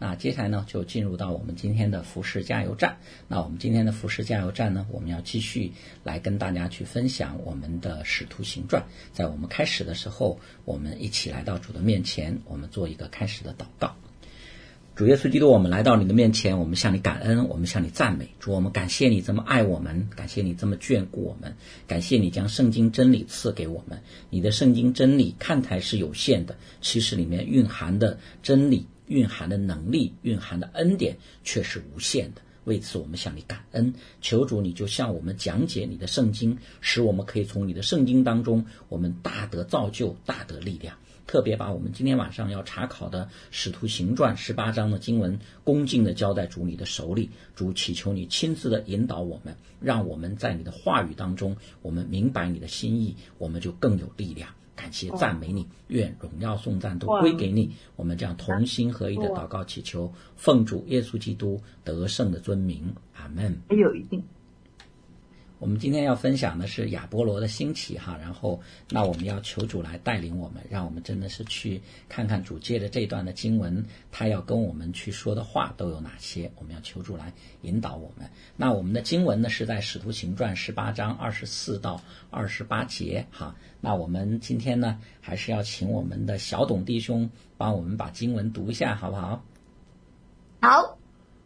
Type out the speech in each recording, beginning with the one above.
那接下来呢，就进入到我们今天的服事加油站。那我们今天的服事加油站呢，我们要继续来跟大家去分享我们的使徒行传。在我们开始的时候，我们一起来到主的面前，我们做一个开始的祷告。主耶稣基督，我们来到你的面前，我们向你感恩，我们向你赞美。主，我们感谢你这么爱我们，感谢你这么眷顾我们，感谢你将圣经真理赐给我们。你的圣经真理看台是有限的，其实里面蕴含的真理、蕴含的能力、蕴含的恩典却是无限的。为此我们向你感恩，求主你就向我们讲解你的圣经，使我们可以从你的圣经当中，我们大得造就，大得力量。特别把我们今天晚上要查考的使徒行传18章的经文恭敬地交在主你的手里。主，祈求你亲自的引导我们，让我们在你的话语当中，我们明白你的心意，我们就更有力量。感谢赞美你，愿荣耀颂赞都归给你。我们这样同心合一的祷告祈求，奉主耶稣基督得胜的尊名，阿们。 有一定。 我们今天要分享的是亚波罗的兴起哈，然后那我们要求主来带领我们，让我们真的是去看看主借着这段的经文，他要跟我们去说的话都有哪些，我们要求主来引导我们。那我们的经文呢是在使徒行传18章24到28节哈。那我们今天呢还是要请我们的小董弟兄帮我们把经文读一下，好不好？ 好，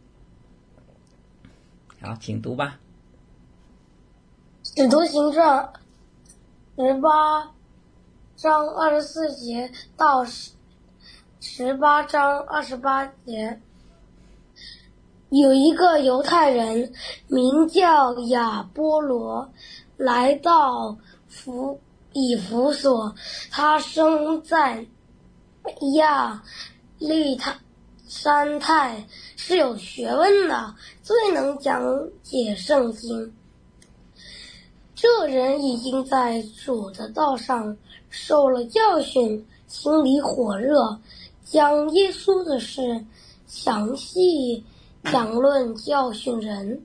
请读吧。 使徒行传18章24节到18章28节，有一个犹太人名叫亚波罗，来到以弗所，他生在亚历山泰，是有学问的，最能讲解圣经。这人已经在主的道上受了教训，心里火热，将耶稣的事详细讲论教训人。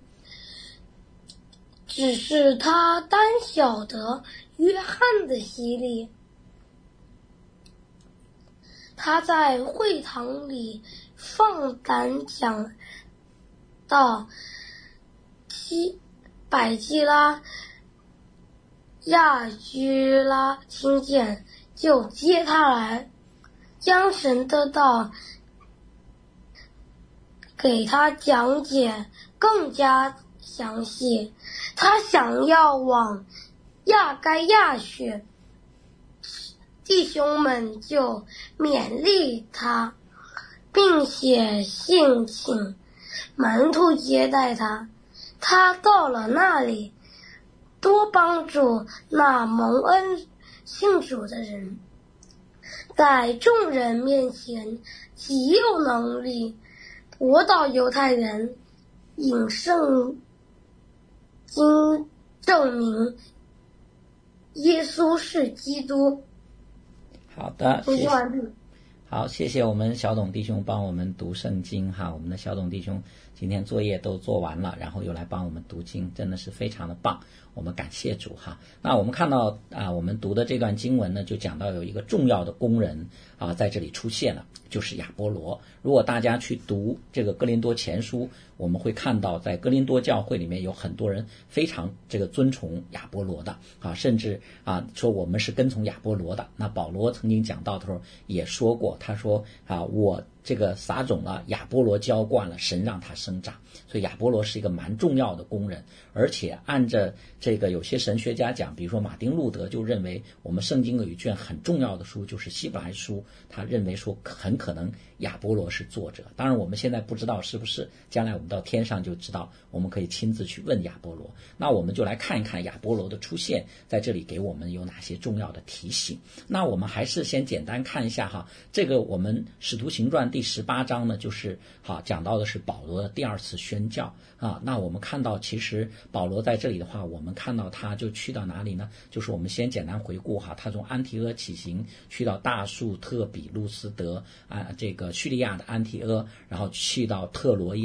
只是他单晓得约翰的洗礼。他在会堂里放胆讲到百基拉、亚居拉听见，就接他来，将神的道给他讲解更加详细。他想要往亚该亚去，弟兄们就勉励他，并且信请门徒接待他。他到了那里，多帮助那蒙恩信主的人，在众人面前极有能力，驳倒犹太人，引圣经证明耶稣是基督。 好的， 读完毕。 好，谢谢我们小董弟兄帮我们读圣经哈。我们的小董弟兄今天作业都做完了，然后又来帮我们读经，真的是非常的棒，我们感谢主哈。那我们看到我们读的这段经文呢，就讲到有一个重要的工人在这里出现了，就是亚波罗。如果大家去读这个哥林多前书，我们会看到在哥林多教会里面有很多人非常尊崇亚波罗的甚至说我们是跟从亚波罗的。那保罗曾经讲到的时候也说过，他说我这个撒种了，亚波罗浇灌了，神让他生长。所以亚波罗是一个蛮重要的工人，而且按着这个有些神学家讲，比如说马丁路德就认为我们圣经有一卷很重要的书就是希伯来书，他认为说很可能亚波罗是作者。当然我们现在不知道是不是，将来我们到天上就知道，我们可以亲自去问亚波罗。那我们就来看一看亚波罗的出现在这里给我们有哪些重要的提醒。那我们还是先简单看一下这个我们使徒行传第18章呢，就是讲到的是保罗的第二次宣教那我们看到其实保罗在这里的话，我们看到他就去到哪里呢？就是我们先简单回顾他从安提阿起行，去到大树特比路斯德这个叙利亚的安提阿，然后去到特罗亚，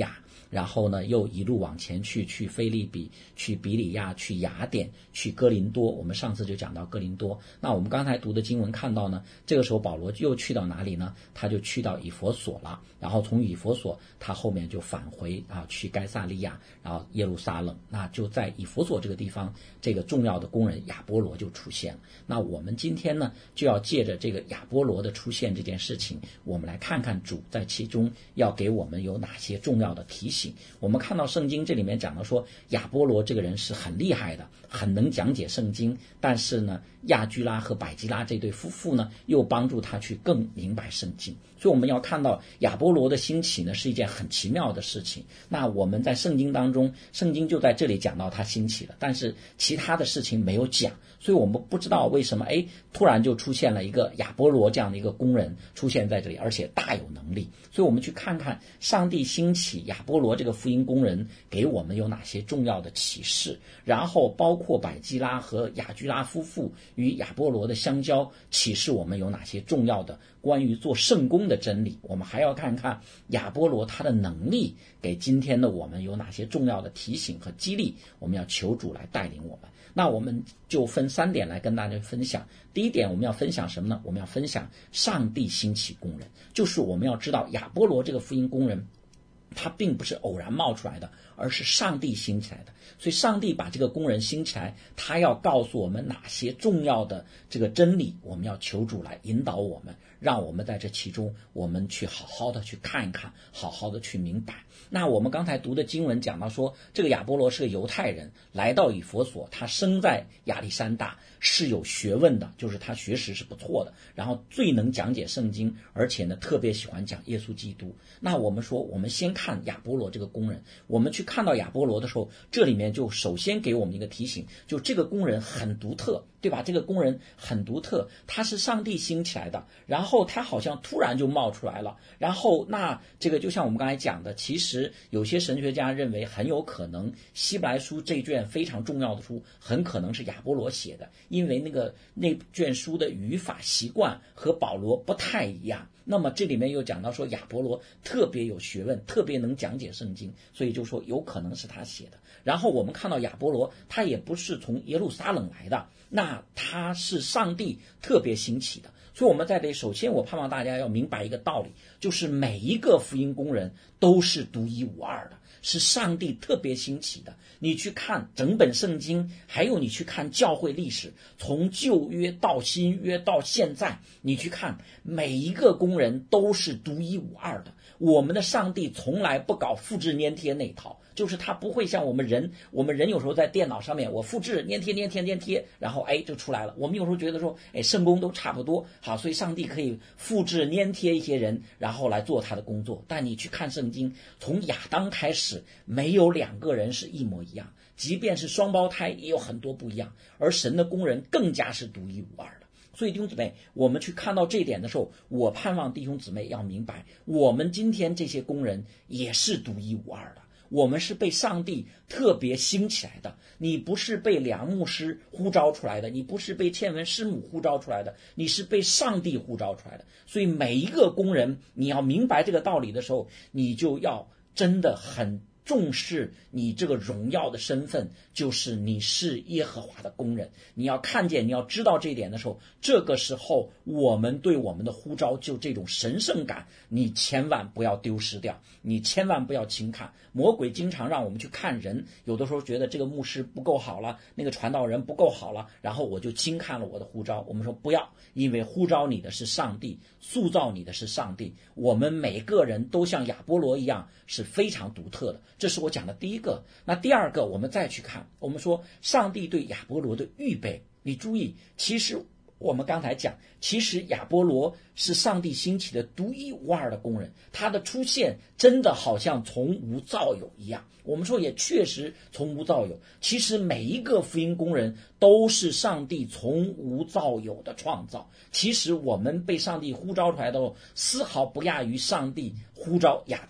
然后呢又一路往前去腓立比，去比里亚，去雅典，去哥林多。我们上次就讲到哥林多。那我们刚才读的经文看到呢，这个时候保罗又去到哪里呢？他就去到以弗所了，然后从以弗所他后面就返回去该撒利亚，然后耶路撒冷。那就在以弗所这个地方，这个重要的工人亚波罗就出现了。那我们今天呢就要借着这个亚波罗的出现这件事情，我们来看看主在其中要给我们有哪些重要的提醒。我们看到圣经这里面讲到说，亚波罗这个人是很厉害的，很能讲解圣经，但是呢亚居拉和百基拉这对夫妇呢又帮助他去更明白圣经。所以我们要看到亚波罗的兴起呢是一件很奇妙的事情。那我们在圣经当中，圣经就在这里讲到他兴起了，但是其他的事情没有讲，所以我们不知道为什么突然就出现了一个亚波罗这样的一个工人出现在这里，而且大有能力。所以我们去看看上帝兴起亚波罗这个福音工人给我们有哪些重要的启示，然后包括百基拉和雅居拉夫妇与亚波罗的相交，启示我们有哪些重要的关于做圣工的真理。我们还要看看亚波罗他的能力给今天的我们有哪些重要的提醒和激励，我们要求主来带领我们。那我们就分3点来跟大家分享。第一点我们要分享什么呢？我们要分享上帝兴起工人，就是我们要知道亚波罗这个福音工人他并不是偶然冒出来的，而是上帝兴起来的。所以上帝把这个工人兴起来，他要告诉我们哪些重要的这个真理，我们要求主来引导我们，让我们在这其中我们去好好的去看一看，好好的去明白。那我们刚才读的经文讲到说，这个亚波罗是个犹太人，来到以弗所，他生在亚历山大，是有学问的，就是他学识是不错的，然后最能讲解圣经，而且呢特别喜欢讲耶稣基督。那我们说，我们先看亚波罗这个工人，我们去看到亚波罗的时候，这里面就首先给我们一个提醒，就这个工人很独特，对吧？这个工人很独特，他是上帝兴起来的，然后他好像突然就冒出来了，然后那这个就像我们刚才讲的，其实有些神学家认为很有可能希伯来书这卷非常重要的书很可能是亚波罗写的，因为那卷书的语法习惯和保罗不太一样。那么这里面又讲到说亚波罗特别有学问，特别能讲解圣经，所以就说有可能是他写的。然后我们看到亚波罗他也不是从耶路撒冷来的，那他是上帝特别兴起的。所以我们在这里首先我盼望大家要明白一个道理，就是每一个福音工人都是独一无二的，是上帝特别兴起的。你去看整本圣经，还有你去看教会历史，从旧约到新约到现在，你去看每一个工人都是独一无二的。我们的上帝从来不搞复制粘贴那一套，就是他不会像我们人有时候在电脑上面我复制粘贴，然后就出来了。我们有时候觉得说圣工都差不多，好，所以上帝可以复制粘贴一些人，然后来做他的工作。但你去看圣经，从亚当开始，没有2个人是一模一样，即便是双胞胎也有很多不一样，而神的工人更加是独一无二的。所以弟兄姊妹，我们去看到这一点的时候，我盼望弟兄姊妹要明白，我们今天这些工人也是独一无二的，我们是被上帝特别兴起来的。你不是被梁牧师呼召出来的，你不是被倩文师母呼召出来的，你是被上帝呼召出来的。所以每一个工人，你要明白这个道理的时候，你就要真的很重视你这个荣耀的身份，就是你是耶和华的工人。你要看见，你要知道这一点的时候，这个时候我们对我们的呼召就这种神圣感，你千万不要丢失掉，你千万不要轻看。魔鬼经常让我们去看人，有的时候觉得这个牧师不够好了，那个传道人不够好了，然后我就轻看了我的呼召。我们说不要，因为呼召你的是上帝，塑造你的是上帝。我们每个人都像亚波罗一样是非常独特的，这是我讲的第一个。那第二个，我们再去看，我们说上帝对亚波罗的预备，你注意，其实我们刚才讲，其实亚波罗是上帝兴起的独一无二的工人，他的出现真的好像从无造有一样。我们说也确实从无造有，其实每一个福音工人都是上帝从无造有的创造。其实我们被上帝呼召出来的丝毫不亚于上帝呼召亚当。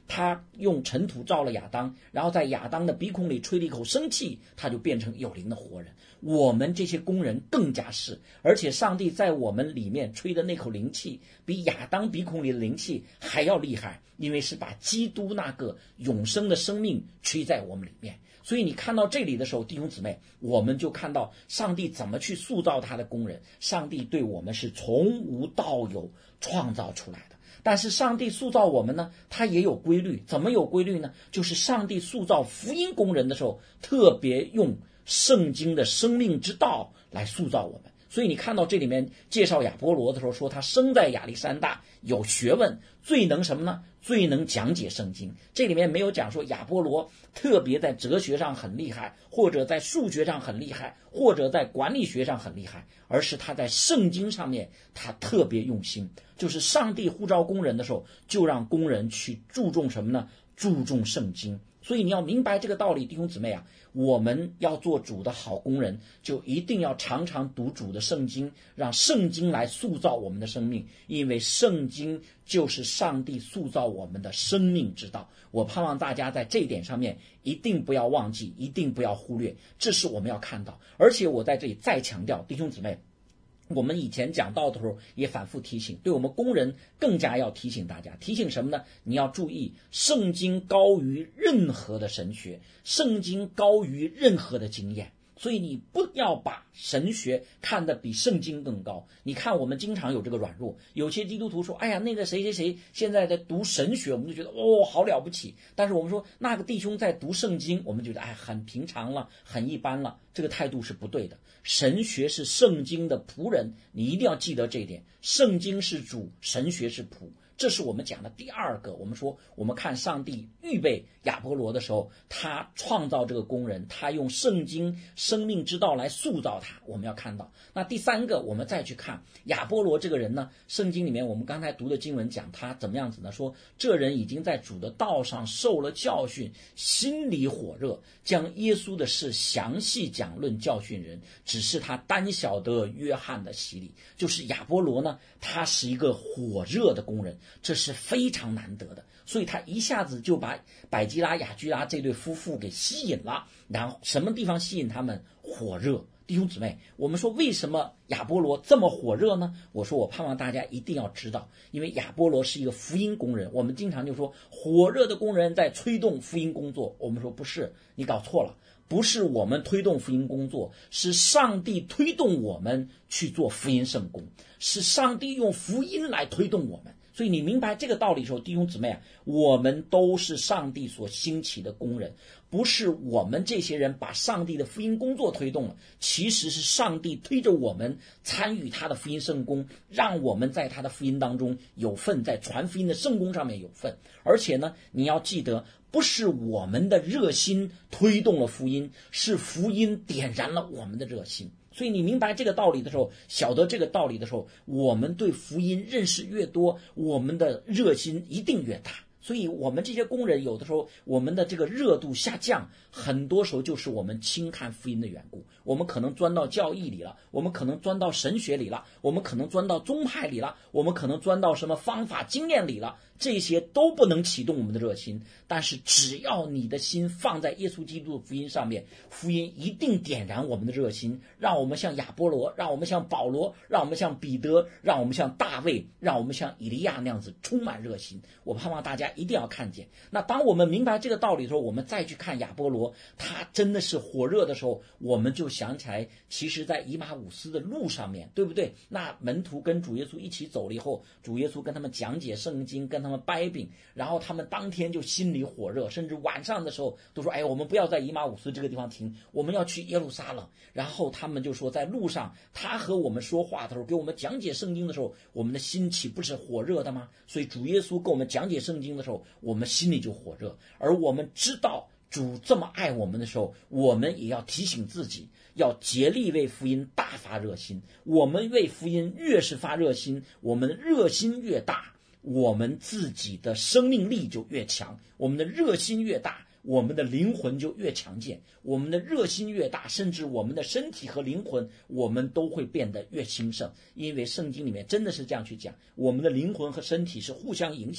他用尘土造了亚当，然后在亚当的鼻孔里吹了一口生气，他就变成有灵的活人。我们这些工人更加是，而且上帝在我们里面吹的那口灵气比亚当鼻孔里的灵气还要厉害，因为是把基督那个永生的生命吹在我们里面。所以你看到这里的时候，弟兄姊妹，我们就看到上帝怎么去塑造他的工人。上帝对我们是从无到有创造出来的。但是上帝塑造我们呢，他也有规律。怎么有规律呢？就是上帝塑造福音工人的时候，特别用圣经的生命之道来塑造我们。所以你看到这里面介绍亚波罗的时候，说他生在亚历山大，有学问，最能什么呢？最能讲解圣经。这里面没有讲说亚波罗特别在哲学上很厉害，或者在数学上很厉害，或者在管理学上很厉害，而是他在圣经上面他特别用心。就是上帝呼召工人的时候，就让工人去注重什么呢？注重圣经。所以你要明白这个道理，弟兄姊妹啊，我们要做主的好工人，就一定要常常读主的圣经，让圣经来塑造我们的生命，因为圣经就是上帝塑造我们的生命之道。我盼望大家在这一点上面一定不要忘记，一定不要忽略，这是我们要看到。而且我在这里再强调，弟兄姊妹，我们以前讲到的时候也反复提醒，对我们工人更加要提醒大家，提醒什么呢？你要注意，圣经高于任何的神学，圣经高于任何的经验。所以你不要把神学看得比圣经更高。你看我们经常有这个软弱，有些基督徒说，哎呀，那个谁谁谁现在在读神学，我们就觉得哦好了不起。但是我们说那个弟兄在读圣经，我们觉得哎很平常了，很一般了。这个态度是不对的。神学是圣经的仆人，你一定要记得这一点。圣经是主，神学是仆。这是我们讲的第二个。我们说我们看上帝预备亚波罗的时候，他创造这个工人，他用圣经生命之道来塑造他，我们要看到。那第三个，我们再去看亚波罗这个人呢，圣经里面我们刚才读的经文讲他怎么样子呢？说这人已经在主的道上受了教训，心里火热，将耶稣的事详细讲论教训人，只是他单晓得约翰的洗礼。就是亚波罗呢，他是一个火热的工人，这是非常难得的。所以他一下子就把百基拉雅居拉这对夫妇给吸引了。然后什么地方吸引他们？火热。弟兄姊妹，我们说为什么亚波罗这么火热呢？我说我盼望大家一定要知道，因为亚波罗是一个福音工人。我们经常就说火热的工人在推动福音工作，我们说不是，你搞错了，不是我们推动福音工作，是上帝推动我们去做福音圣工，是上帝用福音来推动我们。所以你明白这个道理的时候，弟兄姊妹啊，我们都是上帝所兴起的工人，不是我们这些人把上帝的福音工作推动了，其实是上帝推着我们参与他的福音圣工，让我们在他的福音当中有份，在传福音的圣工上面有份。而且呢，你要记得，不是我们的热心推动了福音，是福音点燃了我们的热心。所以你明白这个道理的时候，晓得这个道理的时候，我们对福音认识越多，我们的热心一定越大。所以我们这些工人有的时候我们的这个热度下降，很多时候就是我们轻看福音的缘故。我们可能钻到教义里了，我们可能钻到神学里了，我们可能钻到宗派里了，我们可能钻到什么方法经验里了，这些都不能启动我们的热心。但是只要你的心放在耶稣基督的福音上面，福音一定点燃我们的热心，让我们像亚波罗，让我们像保罗，让我们像彼得，让我们像大卫，让我们像以利亚那样子充满热心。我盼望大家一定要看见。那当我们明白这个道理的时候，我们再去看亚波罗，他真的是火热的时候，我们就想起来，其实在以马忤斯的路上面，对不对？那门徒跟主耶稣一起走了以后，主耶稣跟他们讲解圣经，跟他们掰饼，然后他们当天就心里火热，甚至晚上的时候都说，哎，我们不要在以马忤斯这个地方停，我们要去耶路撒冷。然后他们就说，在路上他和我们说话的时候，给我们讲解圣经的时候，我们的心岂不是火热的吗？所以主耶稣跟我们讲解圣经的时候，我们心里就火热。而我们知道主这么爱我们的时候，我们也要提醒自己，要竭力为福音大发热心。我们为福音越是发热心，我们热心越大，我们自己的生命力就越强。我们的热心越大，我们的灵魂就越强健。我们的热心越大，甚至我们的身体和灵魂，我们都会变得越兴盛。因为圣经里面真的是这样去讲，我们的灵魂和身体是互相影响的。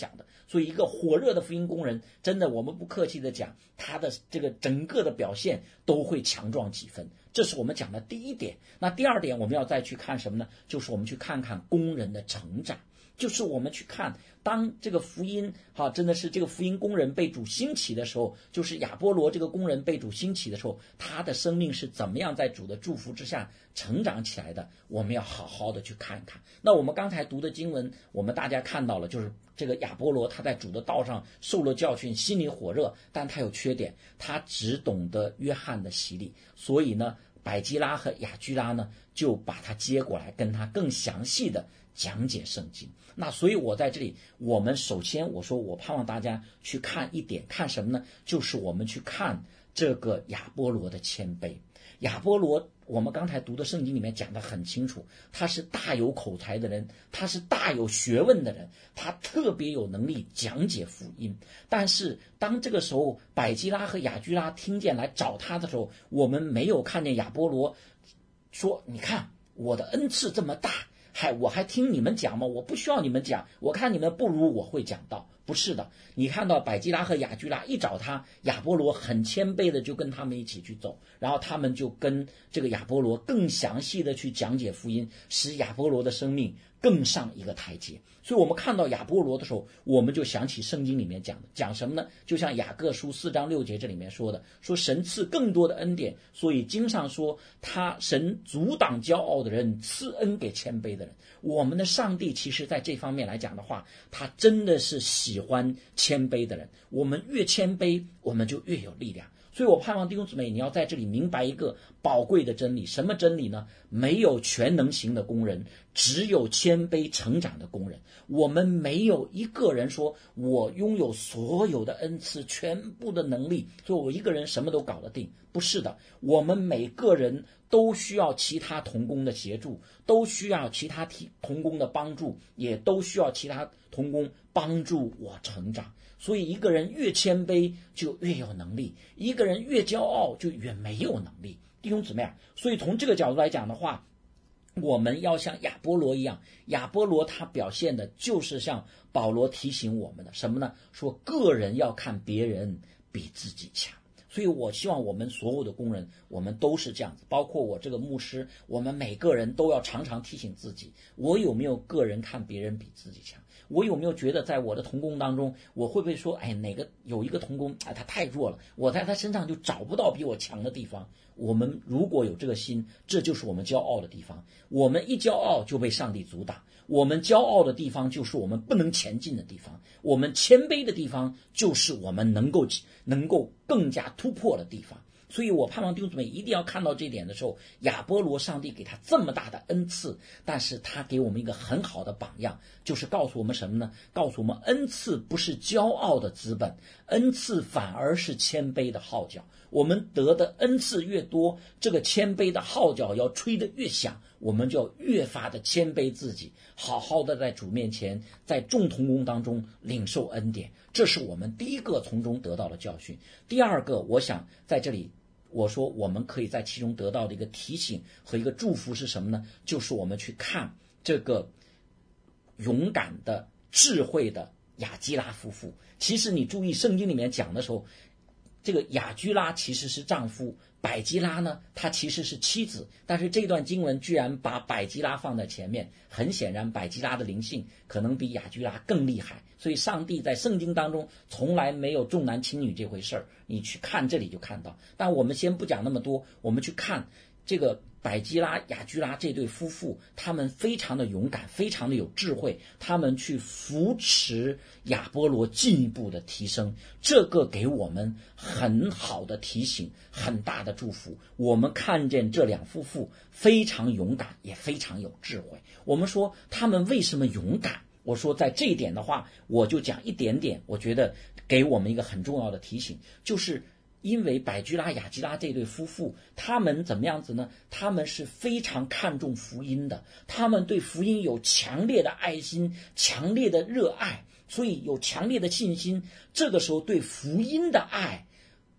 所以一个火热的福音工人，真的我们不客气的讲，他的这个整个的表现都会强壮几分。这是我们讲的第一点。那第二点我们要再去看什么呢？就是我们去看看工人的成长，就是我们去看当这个福音真的是这个福音工人被主兴起的时候，就是亚波罗这个工人被主兴起的时候，他的生命是怎么样在主的祝福之下成长起来的，我们要好好的去看看。那我们刚才读的经文，我们大家看到了，就是这个亚波罗他在主的道上受了教训，心里火热，但他有缺点，他只懂得约翰的洗礼，所以呢百基拉和雅居拉呢就把他接过来，跟他更详细的讲解圣经。那所以我在这里，我们首先我说我盼望大家去看一点，看什么呢？就是我们去看这个亚波罗的谦卑。亚波罗我们刚才读的圣经里面讲得很清楚，他是大有口才的人，他是大有学问的人，他特别有能力讲解福音。但是当这个时候百基拉和雅居拉听见来找他的时候，我们没有看见亚波罗说，你看我的恩赐这么大，我还听你们讲吗？我不需要你们讲，我看你们不如我会讲道。不是的，你看到百基拉和雅居拉一找他，亚波罗很谦卑的就跟他们一起去走，然后他们就跟这个亚波罗更详细的去讲解福音，使亚波罗的生命更上一个台阶。所以我们看到亚波罗的时候，我们就想起圣经里面讲什么呢？就像雅各书4章6节这里面说的，说神赐更多的恩典，所以经上说神阻挡骄傲的人，赐恩给谦卑的人。我们的上帝其实在这方面来讲的话，他真的是喜欢谦卑的人，我们越谦卑我们就越有力量。所以我盼望弟兄姊妹你要在这里明白一个宝贵的真理。什么真理呢？没有全能型的工人，只有谦卑成长的工人。我们没有一个人说我拥有所有的恩赐，全部的能力，所以我一个人什么都搞得定。不是的，我们每个人都需要其他同工的协助，都需要其他同工的帮助，也都需要其他同工帮助我成长。所以一个人越谦卑就越有能力，一个人越骄傲就越没有能力。弟兄姊妹啊，所以从这个角度来讲的话，我们要像亚波罗一样，亚波罗他表现的就是像保罗提醒我们的什么呢？说个人要看别人比自己强。所以我希望我们所有的工人，我们都是这样子，包括我这个牧师，我们每个人都要常常提醒自己，我有没有个人看别人比自己强？我有没有觉得在我的同工当中，我会不会说，有一个同工他太弱了，我在他身上就找不到比我强的地方。我们如果有这个心，这就是我们骄傲的地方。我们一骄傲就被上帝阻挡，我们骄傲的地方就是我们不能前进的地方，我们谦卑的地方就是我们能够更加突破的地方。所以我盼望弟兄姊妹一定要看到这一点的时候，亚波罗上帝给他这么大的恩赐，但是他给我们一个很好的榜样，就是告诉我们什么呢？告诉我们恩赐不是骄傲的资本，恩赐反而是谦卑的号角。我们得的恩赐越多，这个谦卑的号角要吹得越响，我们就要越发的谦卑自己，好好的在主面前，在众同工当中领受恩典。这是我们第一个从中得到的教训。第二个，我想在这里我说我们可以在其中得到的一个提醒和一个祝福是什么呢？就是我们去看这个勇敢的智慧的雅基拉夫妇。其实你注意圣经里面讲的时候，这个雅居拉其实是丈夫，百基拉呢她其实是妻子，但是这段经文居然把百基拉放在前面，很显然百基拉的灵性可能比雅居拉更厉害。所以上帝在圣经当中从来没有重男轻女这回事儿，你去看这里就看到。但我们先不讲那么多，我们去看这个百基拉雅居拉这对夫妇，他们非常的勇敢，非常的有智慧，他们去扶持亚波罗进一步的提升，这个给我们很好的提醒，很大的祝福。我们看见这两夫妇非常勇敢，也非常有智慧。我们说他们为什么勇敢？我说在这一点的话，我就讲一点点，我觉得给我们一个很重要的提醒，就是因为百基拉雅基拉这对夫妇，他们怎么样子呢？他们是非常看重福音的，他们对福音有强烈的爱心，强烈的热爱，所以有强烈的信心。这个时候对福音的爱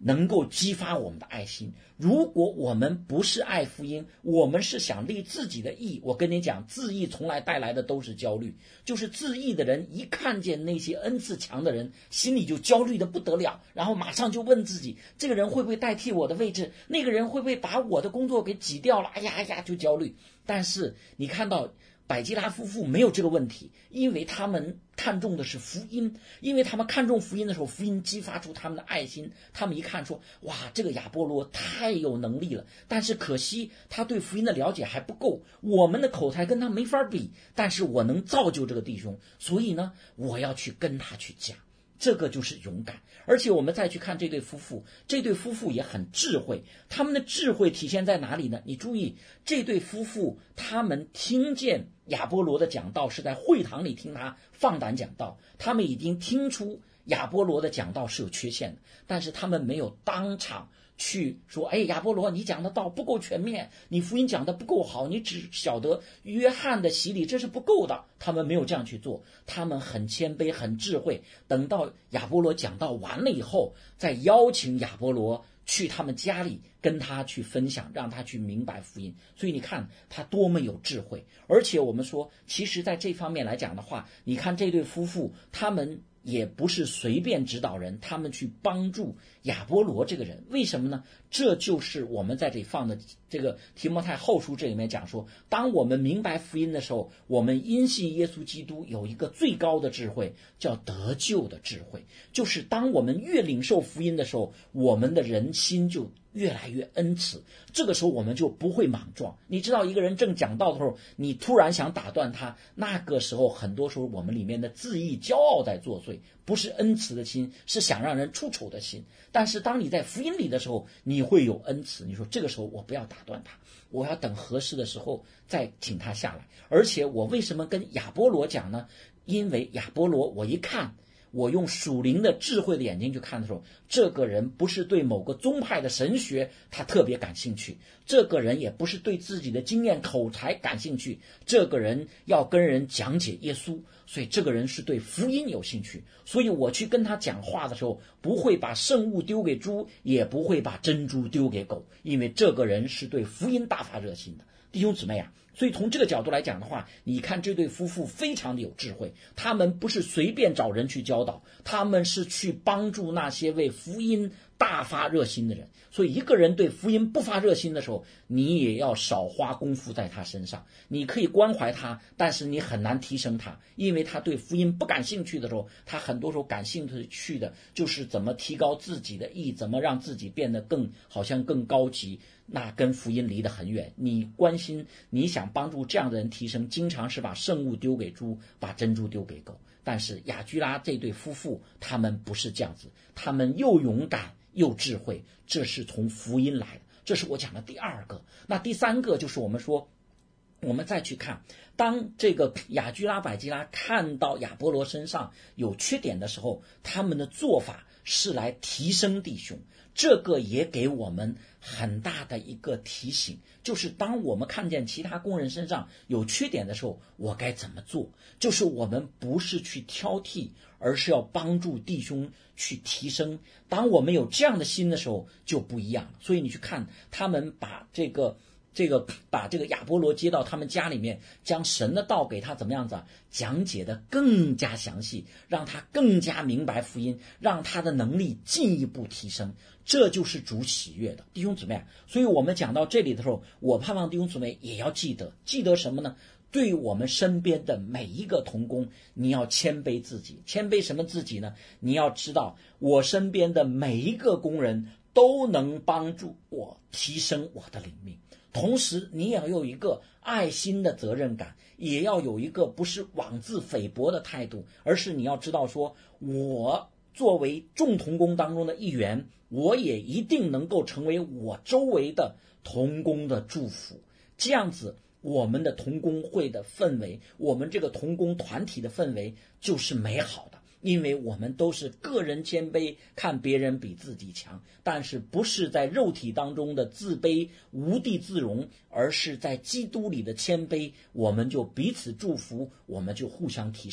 能够激发我们的爱心。如果我们不是爱福音，我们是想立自己的义，我跟你讲，自义从来带来的都是焦虑。就是自义的人一看见那些恩赐强的人，心里就焦虑的不得了，然后马上就问自己，这个人会不会代替我的位置，那个人会不会把我的工作给挤掉了，哎呀就焦虑。但是你看到百基拉夫妇没有这个问题，因为他们看重的是福音，因为他们看重福音的时候，福音激发出他们的爱心。他们一看说，哇，这个亚波罗太有能力了，但是可惜他对福音的了解还不够，我们的口才跟他没法比，但是我能造就这个弟兄，所以呢，我要去跟他去讲。这个就是勇敢。而且我们再去看这对夫妇，这对夫妇也很智慧。他们的智慧体现在哪里呢？你注意，这对夫妇他们听见亚波罗的讲道，是在会堂里听他放胆讲道，他们已经听出亚波罗的讲道是有缺陷的，但是他们没有当场去说，哎，亚波罗，你讲的道不够全面，你福音讲的不够好，你只晓得约翰的洗礼，这是不够的。他们没有这样去做，他们很谦卑很智慧，等到亚波罗讲道完了以后，再邀请亚波罗去他们家里跟他去分享，让他去明白福音。所以你看他多么有智慧。而且我们说，其实在这方面来讲的话，你看这对夫妇他们也不是随便指导人，他们去帮助亚波罗这个人。为什么呢？这就是我们在这里放的这个提摩太后书这里面讲说，当我们明白福音的时候，我们因信耶稣基督有一个最高的智慧，叫得救的智慧。就是当我们越领受福音的时候，我们的人心就越来越恩慈，这个时候我们就不会莽撞。你知道一个人正讲道的时候，你突然想打断他，那个时候很多时候我们里面的自义骄傲在作祟，不是恩慈的心，是想让人出丑的心。但是当你在福音里的时候，你会有恩慈，你说这个时候我不要打断他，我要等合适的时候再请他下来。而且我为什么跟亚波罗讲呢？因为亚波罗我一看，我用属灵的智慧的眼睛去看的时候，这个人不是对某个宗派的神学他特别感兴趣，这个人也不是对自己的经验口才感兴趣，这个人要跟人讲解耶稣，所以这个人是对福音有兴趣。所以我去跟他讲话的时候，不会把圣物丢给猪，也不会把珍珠丢给狗，因为这个人是对福音大发热心的。弟兄姊妹啊，所以从这个角度来讲的话，你看这对夫妇非常的有智慧，他们不是随便找人去教导，他们是去帮助那些为福音大发热心的人。所以一个人对福音不发热心的时候，你也要少花功夫在他身上。你可以关怀他，但是你很难提升他，因为他对福音不感兴趣的时候，他很多时候感兴趣的就是怎么提高自己的义，怎么让自己变得好像更高级，那跟福音离得很远。你关心你想帮助这样的人提升，经常是把圣物丢给猪，把珍珠丢给狗。但是雅居拉这对夫妇他们不是这样子，他们又勇敢又智慧，这是从福音来的。这是我讲的第二个。那第三个就是我们说，我们再去看，当这个雅居拉百基拉看到亚波罗身上有缺点的时候，他们的做法是来提升弟兄。这个也给我们很大的一个提醒，就是当我们看见其他工人身上有缺点的时候，我该怎么做？就是我们不是去挑剔，而是要帮助弟兄去提升。当我们有这样的心的时候，就不一样了。所以你去看他们把这个亚波罗接到他们家里面，将神的道给他怎么样子讲解的更加详细，让他更加明白福音，让他的能力进一步提升。这就是主喜悦的，弟兄姊妹。所以我们讲到这里的时候，我盼望弟兄姊妹也要记得什么呢？对我们身边的每一个同工，你要谦卑自己。谦卑什么自己呢？你要知道我身边的每一个工人都能帮助我提升我的灵命，同时你也要有一个爱心的责任感，也要有一个不是妄自菲薄的态度，而是你要知道说，我作为众同工当中的一员，我也一定能够成为我周围的同工的祝福。这样子我们的同工会的氛围，我们这个同工团体的氛围就是美好的。因为我们都是个人谦卑，看别人比自己强，但是不是在肉体当中的自卑无地自容，而是在基督里的谦卑，我们就彼此祝福，我们就互相提升。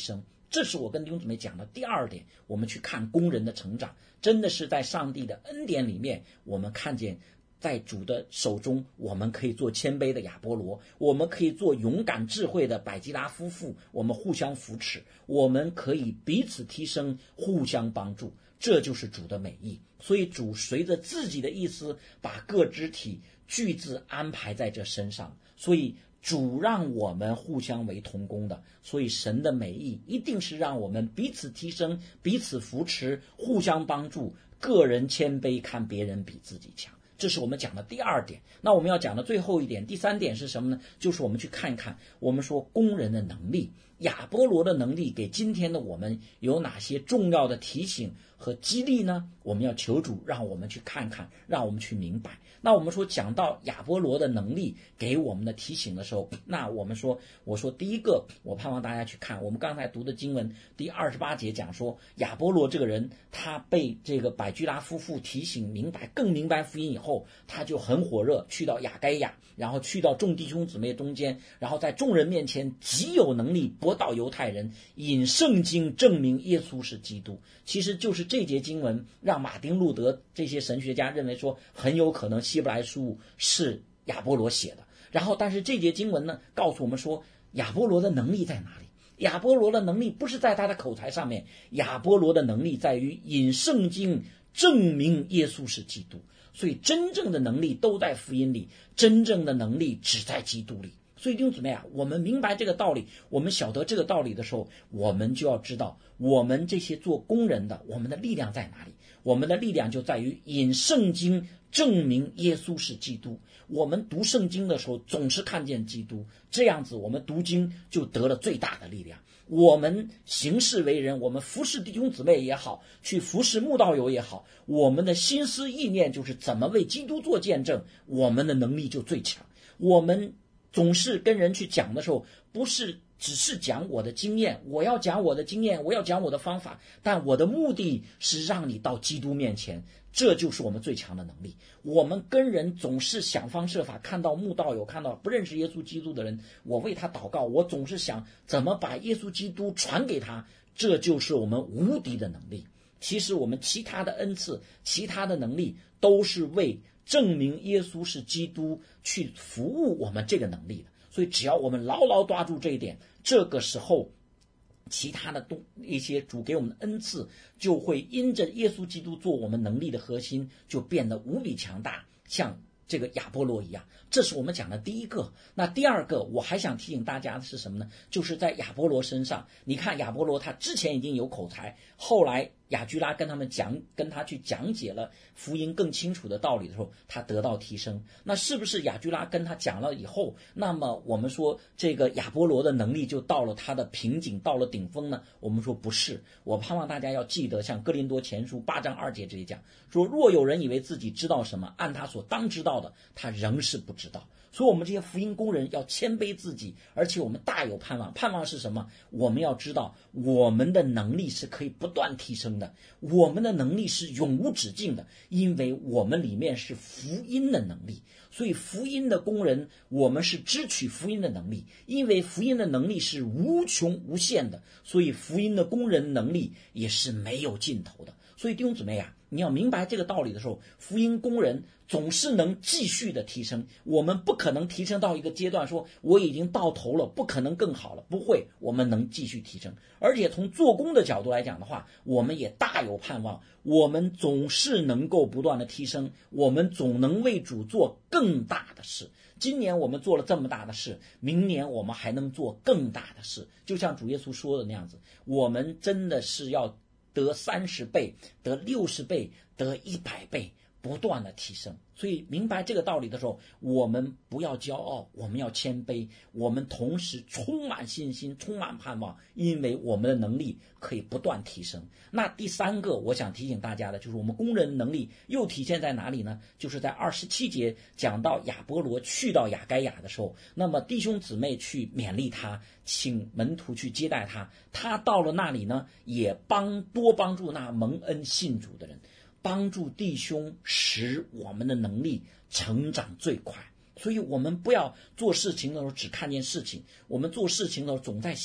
这是我跟弟兄姊妹讲的第二点，我们去看工人的成长，真的是在上帝的恩典里面，我们看见在主的手中，我们可以做谦卑的亚波罗，我们可以做勇敢智慧的百基拉夫妇，我们互相扶持，我们可以彼此提升，互相帮助，这就是主的美意。所以主随着自己的意思，把各肢体俱自安排在这身上，所以主让我们互相为同工的，所以神的美意一定是让我们彼此提升，彼此扶持，互相帮助，个人谦卑，看别人比自己强。这是我们讲的第二点。那我们要讲的最后一点，第三点是什么呢？就是我们去看一看，我们说工人的能力，亚波罗的能力给今天的我们有哪些重要的提醒和激励呢？我们要求主让我们去看看，让我们去明白。那我们说讲到亚波罗的能力给我们的提醒的时候，那我说第一个，我盼望大家去看我们刚才读的经文第28节讲说，亚波罗这个人他被这个百基拉夫妇提醒明白，更明白福音以后，他就很火热去到亚该亚，然后去到众弟兄姊妹中间，然后在众人面前极有能力驳倒犹太人，引圣经证明耶稣是基督。其实就是这节经文让马丁路德这些神学家认为说，很有可能希伯来书是亚波罗写的。然后但是这节经文呢告诉我们说，亚波罗的能力在哪里？亚波罗的能力不是在他的口才上面，亚波罗的能力在于引圣经证明耶稣是基督。所以真正的能力都在福音里，真正的能力只在基督里。所以弟兄姊妹啊，我们明白这个道理，我们晓得这个道理的时候，我们就要知道我们这些做工人的，我们的力量在哪里？我们的力量就在于引圣经证明耶稣是基督。我们读圣经的时候总是看见基督，这样子我们读经就得了最大的力量。我们行事为人，我们服侍弟兄姊妹也好，去服侍慕道友也好，我们的心思意念就是怎么为基督做见证，我们的能力就最强。我们总是跟人去讲的时候，不是只是讲我的经验，我要讲我的经验，我要讲我的方法，但我的目的是让你到基督面前，这就是我们最强的能力。我们跟人总是想方设法，看到慕道友，看到不认识耶稣基督的人，我为他祷告，我总是想怎么把耶稣基督传给他，这就是我们无敌的能力。其实我们其他的恩赐，其他的能力都是为证明耶稣是基督去服务我们这个能力的。所以只要我们牢牢抓住这一点，这个时候其他的一些主给我们的恩赐就会因着耶稣基督做我们能力的核心，就变得无比强大，像这个亚波罗一样。这是我们讲的第一个。那第二个我还想提醒大家的是什么呢？就是在亚波罗身上，你看亚波罗他之前已经有口才，后来亚居拉跟他去讲解了福音更清楚的道理的时候，他得到提升。那是不是亚居拉跟他讲了以后，那么我们说这个亚波罗的能力就到了他的瓶颈，到了顶峰呢？我们说不是。我盼望大家要记得，像哥林多前书8章2节这里讲说，若有人以为自己知道什么，按他所当知道的，他仍是不知道。所以我们这些福音工人要谦卑自己，而且我们大有盼望。盼望是什么？我们要知道我们的能力是可以不断提升的，我们的能力是永无止境的，因为我们里面是福音的能力。所以福音的工人，我们是支取福音的能力，因为福音的能力是无穷无限的，所以福音的工人能力也是没有尽头的。所以弟兄姊妹啊，你要明白这个道理的时候，福音工人总是能继续的提升。我们不可能提升到一个阶段说我已经到头了，不可能更好了，不会，我们能继续提升。而且从做工的角度来讲的话，我们也大有盼望，我们总是能够不断的提升，我们总能为主做更大的事。今年我们做了这么大的事，明年我们还能做更大的事。就像主耶稣说的那样子，我们真的是要得30倍，得60倍，得100倍，不断的提升。所以明白这个道理的时候，我们不要骄傲，我们要谦卑，我们同时充满信心，充满盼望，因为我们的能力可以不断提升。那第三个我想提醒大家的就是我们工人能力又体现在哪里呢？就是在27节讲到亚波罗去到亚该亚的时候，那么弟兄姊妹去勉励他，请门徒去接待他，他到了那里呢，也多帮助那蒙恩信主的人，帮助弟兄使我们的能力成长最快。所以我们不要做事情的时候只看见事情，我们做事情的时候总在想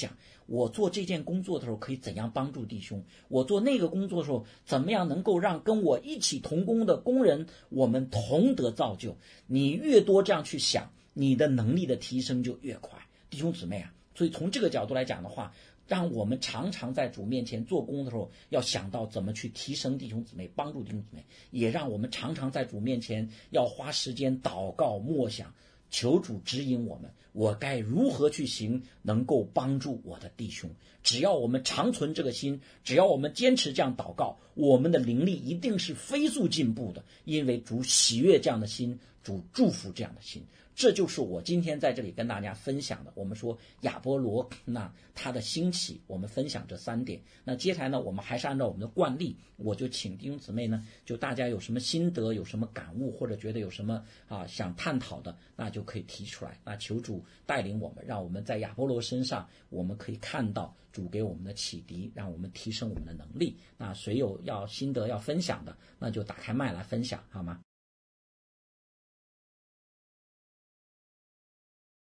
我做这件工作的时候可以怎样帮助弟兄，我做那个工作的时候怎么样能够让跟我一起同工的工人我们同得造就。你越多这样去想，你的能力的提升就越快。弟兄姊妹啊，所以从这个角度来讲的话，让我们常常在主面前做工的时候要想到怎么去提升弟兄姊妹，帮助弟兄姊妹，也让我们常常在主面前要花时间祷告默想，求主指引我们，我该如何去行，能够帮助我的弟兄。只要我们常存这个心，只要我们坚持这样祷告，我们的灵力一定是飞速进步的，因为主喜悦这样的心，主祝福这样的心。这就是我今天在这里跟大家分享的。我们说亚波罗，那他的兴起，我们分享这3点。那接下来呢，我们还是按照我们的惯例，我就请弟兄姊妹呢，就大家有什么心得，有什么感悟，或者觉得有什么想探讨的，那就可以提出来。那求主带领我们，让我们在亚波罗身上，我们可以看到主给我们的启迪，让我们提升我们的能力。那谁有要心得要分享的，那就打开麦来分享好吗？